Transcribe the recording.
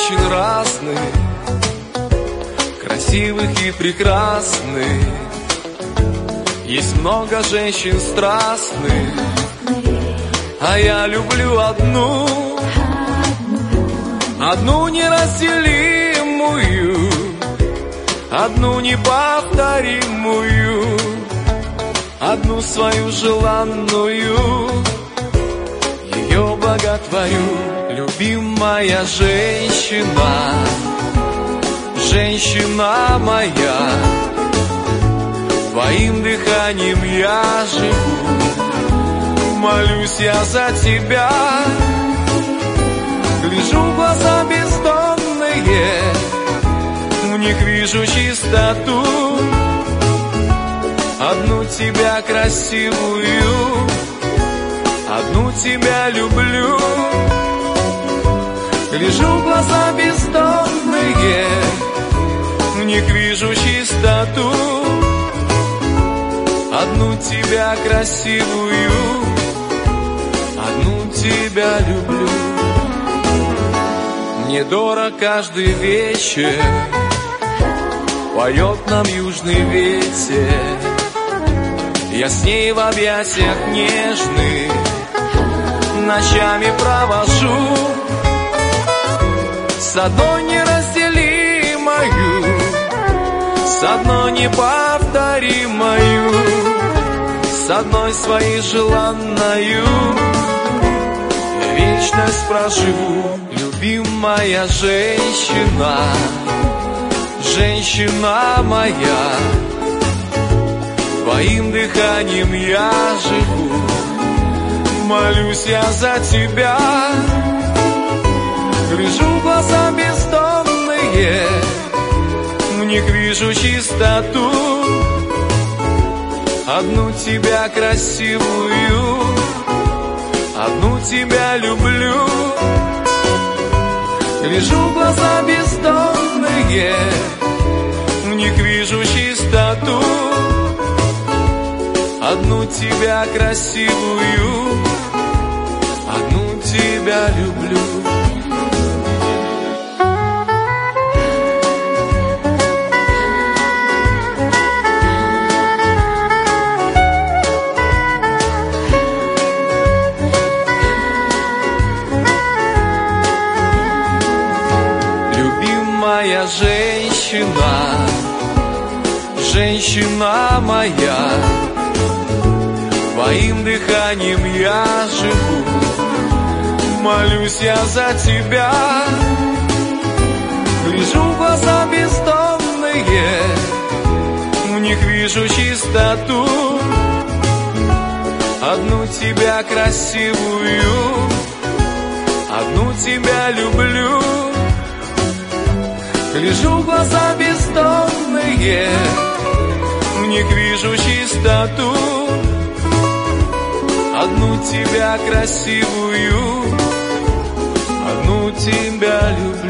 женщин разных, красивых и прекрасных. Есть много женщин страстных, а я люблю одну, одну неразделимую, одну неповторимую, одну свою желанную. Ее боготворю, любимая женщина, женщина моя. Твоим дыханием я живу, молюсь я за тебя. Гляжу в глаза бездонные, в них вижу чистоту, одну тебя красивую, одну тебя люблю. Гляжу в глаза бездонные, в них вижу чистоту, одну тебя красивую, одну тебя люблю. Мне дорог каждый вечер, поет нам южный ветер. Я с ней в объятиях нежных ночами провожу, с одной неразделимою, с одной неповторимою, с одной своей желанною. Я вечность проживу, любимая женщина, женщина моя. Твоим дыханием я живу, молюсь я за тебя. Гляжу в глаза бездонные, в них вижу чистоту, одну тебя красивую, одну тебя люблю. Гляжу в глаза бездонные, в них вижу чистоту, одну тебя красивую, одну тебя люблю. Любимая женщина, женщина моя. Твоим дыханием я живу, молюсь я за тебя. Гляжу в глаза бездонные, в них вижу чистоту, одну тебя красивую, одну тебя люблю. Гляжу в глаза бездонные, в них вижу чистоту, одну тебя красивую, одну тебя люблю.